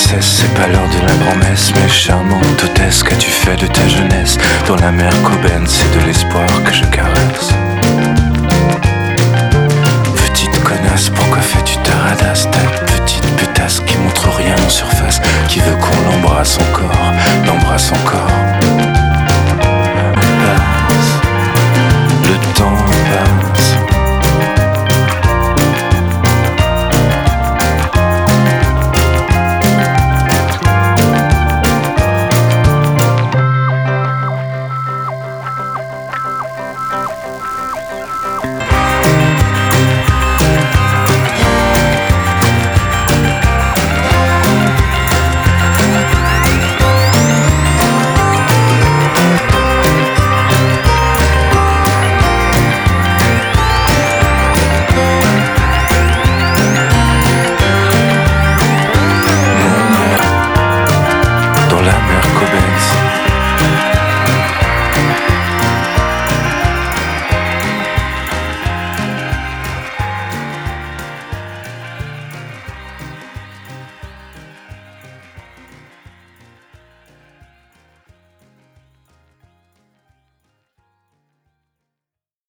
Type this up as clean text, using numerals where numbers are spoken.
princesse, c'est pas l'heure de la grand-messe, mais charmante hôtesse, qu'as-tu fait de ta jeunesse? Dans la mer Coben, c'est de l'espoir que je caresse. Petite connasse, pourquoi fais-tu ta radasse? Ta petite putasse qui montre rien en surface, qui veut qu'on l'embrasse encore, l'embrasse encore.